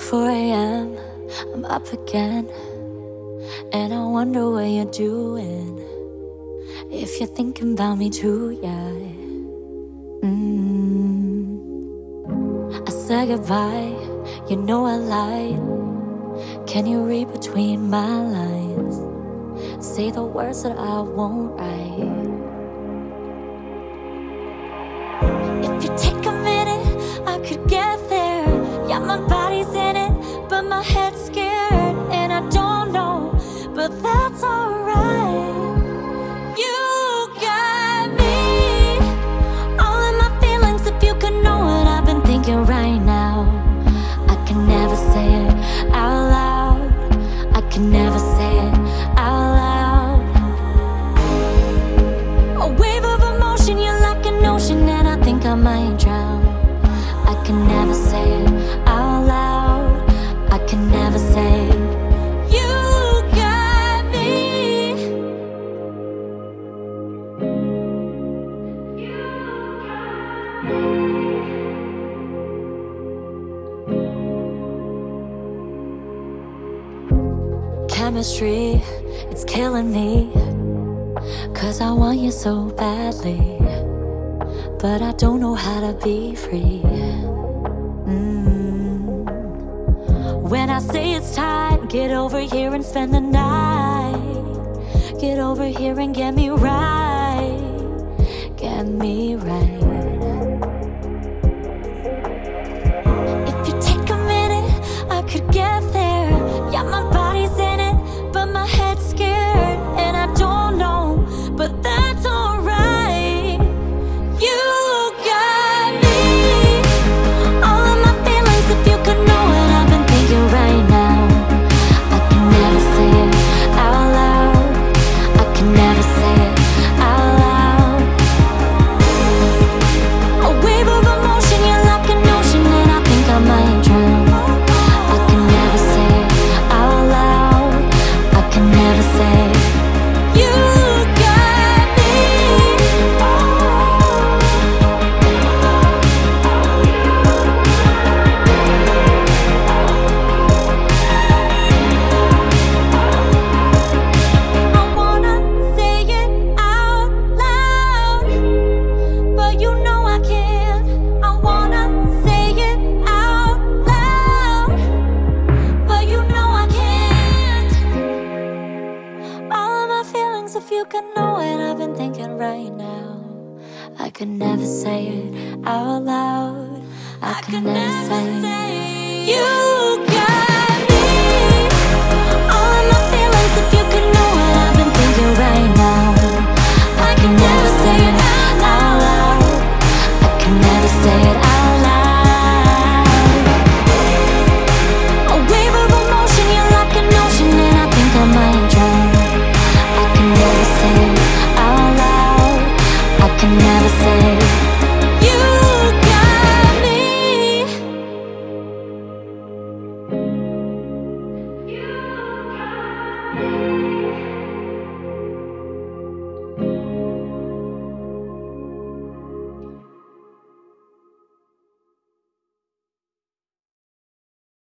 4 a.m., I'm up again, and I wonder what you're doing. If you're thinking about me too, yeah. I said goodbye, you know I lied. Can you read between my lines? Say the words that I won't write. If you take a minute, I could get there. Yeah, my body's in it, but my head's scared, and I don't know, but that's alright. You got me all in my feelings. If you could know what I've been thinking right now, I can never say it out loud. I can never say it out loud. A wave of emotion, you're like an ocean, and I think I might drown. I can never say it out loud. I can never say it. You got me. Chemistry, it's killing me, 'cause I want you so badly, but I don't know how to be free. When I say it's time, get over here and spend the night. Get over here and get me right. Get me right. If you take a minute, I could get there. Yeah, my body's in it, but my head's scared, and I don't know, but that's alright. You got me all in my feelings. If you could know what I've been thinking right now, I can never say it out loud. I can never say it out loud. A wave of emotion, you're like an ocean, and I think I might drown. I can never say it out loud. I can never say it. You got me. I wanna say it out loud, but you know I can't. I wanna say it out loud, but you know I can't. All of my feelings, if you could know what I've been thinking right now, I could never say it out loud. I could never say it. You got me. All of my feelings, if you could know what I've been thinking right now, I can never say it out loud. I can never say it out loud. A wave of emotion, you're like an ocean, and I think I might drown. I can never say it out loud. I can never say it. You got me.